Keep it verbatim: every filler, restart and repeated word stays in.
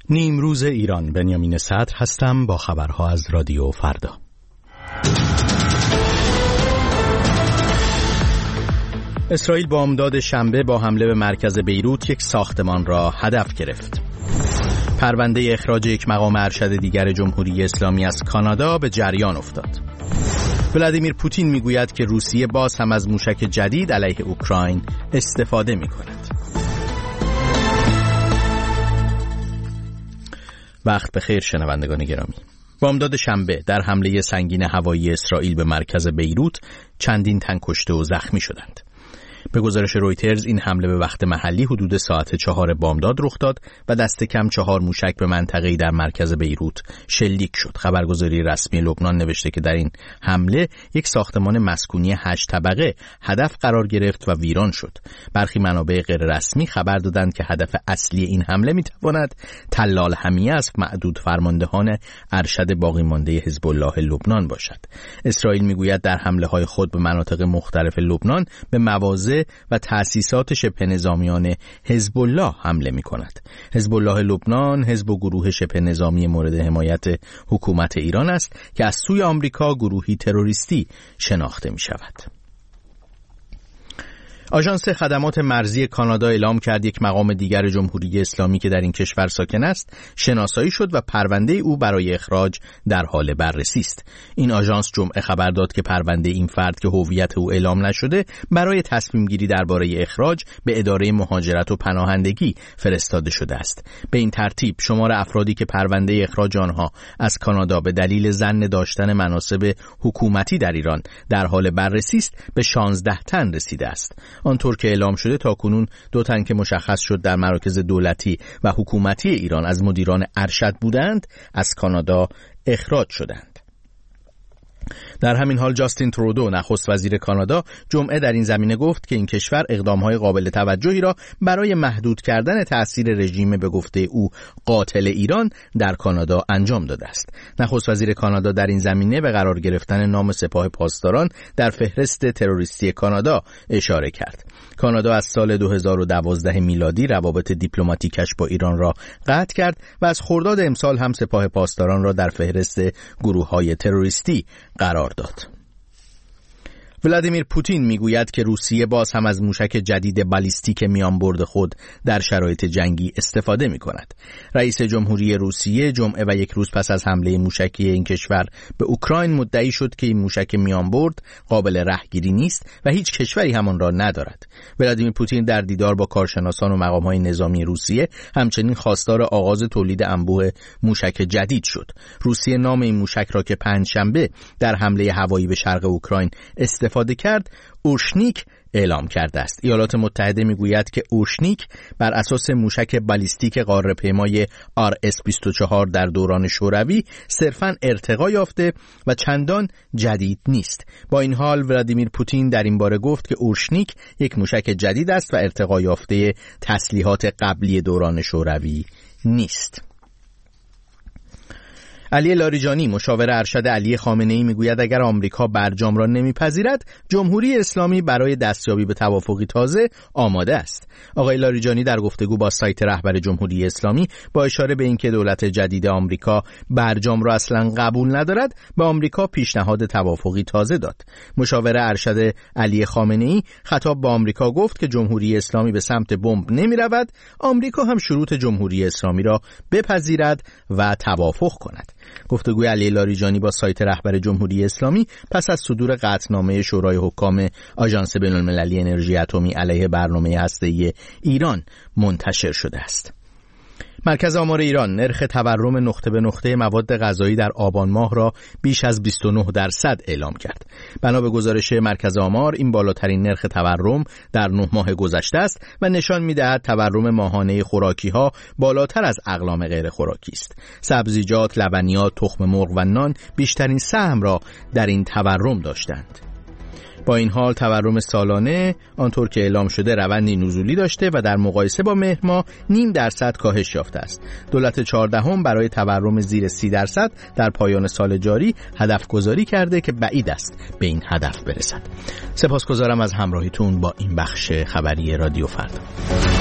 نیمروز ایران، بنیامین صدر هستم با خبرها از رادیو فردا. اسرائیل بامداد شنبه با حمله به مرکز بیروت یک ساختمان را هدف گرفت. پرونده اخراج یک مقام ارشد دیگر جمهوری اسلامی از کانادا به جریان افتاد. ولادیمیر پوتین میگوید که روسیه باز هم از موشک جدید علیه اوکراین استفاده می‌کند. وقت بخیر شنوندگان گرامی. بامداد شنبه در حمله سنگین هوایی اسرائیل به مرکز بیروت چندین تن کشته و زخمی شدند. به گزارش رویترز این حمله به وقت محلی حدود ساعت چهار بامداد رخ داد و دست کم چهار موشک به منطقه‌ای در مرکز بیروت شلیک شد. خبرگزاری رسمی لبنان نوشته که در این حمله یک ساختمان مسکونی هشت طبقه هدف قرار گرفت و ویران شد. برخی منابع غیر رسمی خبر دادند که هدف اصلی این حمله می‌تواند تلال حمیه از معدود فرماندهان ارشد باقی مانده حزب الله لبنان باشد. اسرائیل می‌گوید در حمله‌های خود به مناطق مختلف لبنان به مواضع و تأسیسات شبه نظامیان حزب الله حمله می کند. حزب الله لبنان حزب و گروه شبه نظامی مورد حمایت حکومت ایران است که از سوی آمریکا گروهی تروریستی شناخته می شود. آژانس خدمات مرزی کانادا اعلام کرد یک مقام دیگر جمهوری اسلامی که در این کشور ساکن است شناسایی شد و پرونده او برای اخراج در حال بررسی است. این آژانس جمعه خبر داد که پرونده این فرد که هویت او اعلام نشده برای تصمیم گیری درباره اخراج به اداره مهاجرت و پناهندگی فرستاده شده است. به این ترتیب شمار افرادی که پرونده اخراج آنها از کانادا به دلیل ظن داشتن مناصب حکومتی در ایران در حال بررسی است به شانزده تن رسیده است. آنطور که اعلام شده تاکنون دو تن که مشخص شد در مراکز دولتی و حکومتی ایران از مدیران ارشد بودند از کانادا اخراج شدند. در همین حال جاستین ترودو نخست وزیر کانادا جمعه در این زمینه گفت که این کشور اقدام‌های قابل توجهی را برای محدود کردن تأثیر رژیم به گفته او قاتل ایران در کانادا انجام داده است. نخست وزیر کانادا در این زمینه به قرار گرفتن نام سپاه پاسداران در فهرست تروریستی کانادا اشاره کرد. کانادا از سال دو هزار و دوازده میلادی روابط دیپلماتیکش با ایران را قطع کرد و از خرداد امسال هم سپاه پاسداران را در فهرست گروه‌های تروریستی قرار داد. ولادیمیر پوتین میگوید که روسیه باز هم از موشک جدید بالیستیک میانبرد خود در شرایط جنگی استفاده می کند. رئیس جمهوری روسیه جمعه و یک روز پس از حمله موشکی این کشور به اوکراین مدعی شد که این موشک میانبرد قابل رهگیری نیست و هیچ کشوری همان را ندارد. ولادیمیر پوتین در دیدار با کارشناسان و مقام‌های نظامی روسیه همچنین خواستار آغاز تولید انبوه موشک جدید شد. روسیه نام این موشک را که پنجشنبه در حمله هوایی به شرق اوکراین استفاده استفاده کرد اوشنیک اعلام کرده است. ایالات متحده میگوید که اوشنیک بر اساس موشک بالیستیک قاره‌پیمای آر اس بیست و چهار در دوران شوروی صرفاً ارتقا یافته و چندان جدید نیست. با این حال ولادیمیر پوتین در این باره گفت که اوشنیک یک موشک جدید است و ارتقا یافته تسلیحات قبلی دوران شوروی نیست. علی لاریجانی مشاور ارشد علی خامنه‌ای میگوید اگر آمریکا برجام را نمیپذیرد جمهوری اسلامی برای دستیابی به توافقی تازه آماده است. آقای لاریجانی در گفتگو با سایت رهبر جمهوری اسلامی با اشاره به اینکه دولت جدید آمریکا برجام را اصلا قبول ندارد به آمریکا پیشنهاد توافقی تازه داد. مشاور ارشد علی خامنه‌ای خطاب به آمریکا گفت که جمهوری اسلامی به سمت بمب نمیرود، آمریکا هم شروط جمهوری اسلامی را بپذیرد و توافق کند. گفتگوی علی لاریجانی با سایت رهبر جمهوری اسلامی پس از صدور قطعنامه شورای حکام آژانس بین‌المللی انرژی اتمی علیه برنامه هسته‌ای ایران منتشر شده است. مرکز آمار ایران نرخ تورم نقطه به نقطه مواد غذایی در آبان ماه را بیش از بیست و نه درصد اعلام کرد. بنا به گزارش مرکز آمار این بالاترین نرخ تورم در نه ماه گذشته است و نشان می‌دهد تورم ماهانه خوراکی‌ها بالاتر از اقلام غیر خوراکی است. سبزیجات، لبنیات، تخم مرغ و نان بیشترین سهم را در این تورم داشتند. با این حال تورم سالانه آنطور که اعلام شده روندی نزولی داشته و در مقایسه با مهر ماه نیم درصد کاهش یافته است. دولت چهاردهم برای تورم زیر سی درصد در پایان سال جاری هدف گذاری کرده که بعید است به این هدف برسد. سپاسگزارم از همراهیتون با این بخش خبری رادیو فردا.